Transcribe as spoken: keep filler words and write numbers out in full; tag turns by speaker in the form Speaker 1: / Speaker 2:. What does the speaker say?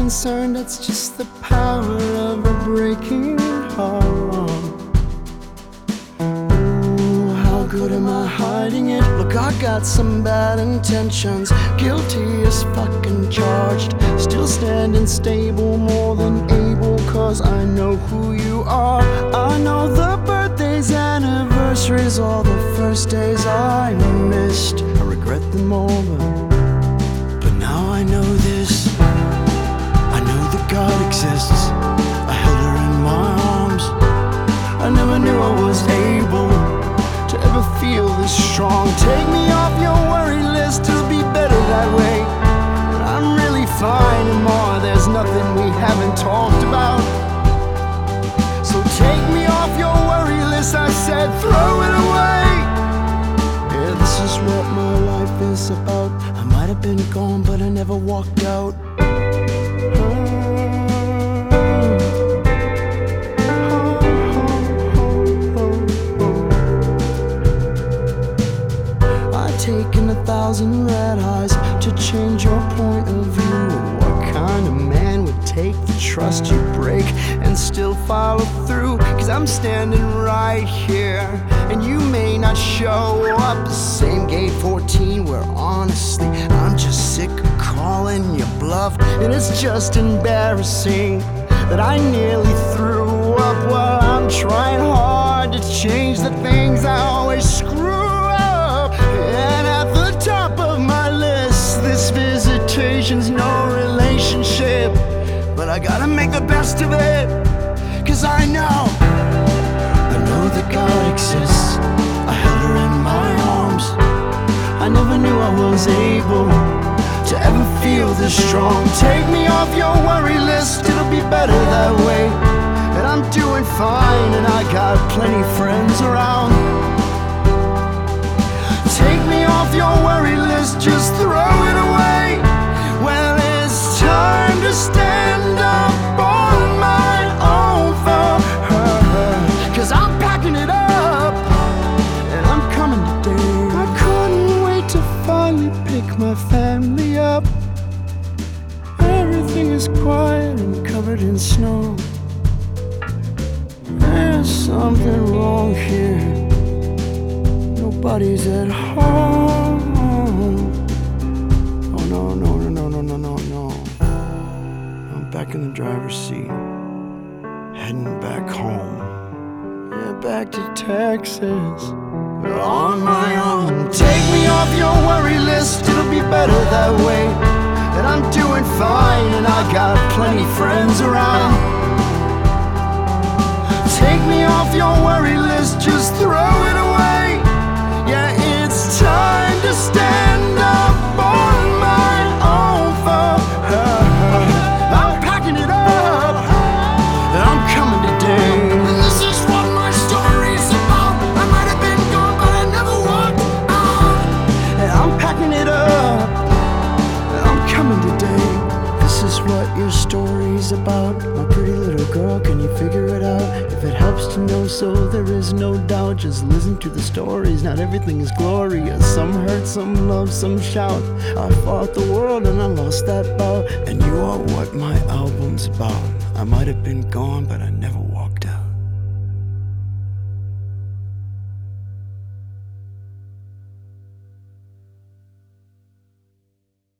Speaker 1: concerned, that's just the power of a breaking heart. Ooh, how good am I hiding it? Look, I got some bad intentions, guilty as fucking charged, still standing stable, more than able, cause I know who you are. I know the birthdays, anniversaries, all the first days I missed. I regret them all, but, but now I know this. I know that God exists. I held her in my arms. I never knew I was able to ever feel this strong. Take me off your worry list, it'll be better that way. I'm really fine and more, there's nothing we haven't talked about. So take me off your worry list, I said, throw it away. Yeah, this is what my life is about. I might have been gone, but I never walked out. Taken a thousand red eyes to change your point of view. What kind of man would take the trust you break and still follow through? Cause I'm standing right here and you may not show up. The same gate fourteen where honestly I'm just sick of calling you bluff. And it's just embarrassing that I nearly threw up while I'm trying hard to change the things I always screw up. And at the top of my list, this visitation's no relationship, but I gotta make the best of it, cause I know, I know that God exists. I held her in my arms. I never knew I was able to ever feel this strong. Take me off your worry list, it'll be better that way. And I'm doing fine and I got plenty friends around. Take me off your worry list, just throw it away. Well, it's time to stand up on my own for her, cause I'm packing it up and I'm coming today. I couldn't wait to finally pick my family up. Everything is quiet and covered in snow. There's something wrong here. Nobody's at home. Oh no, no, no, no, no, no, no, no. I'm back in the driver's seat, heading back home. Yeah, back to Texas, on my own. Take me off your worry list, it'll be better that way. And I'm doing fine and I got plenty friends around. Take me off your worry list, just throw it away. Yeah, it's time to stand up on my own for her. I'm packing it up and I'm coming today. And this is what my story's about. I might have been gone, but I never walked out. And I'm packing it up and I'm coming today. This is what your story's about. My pretty little girl, can you figure it out? If it helps to know so there is no doubt, just listen to the stories, not everything is glorious. Some hurt, some love, some shout. I fought the world and I lost that bout. And you are what my album's about. I might have been gone, but I never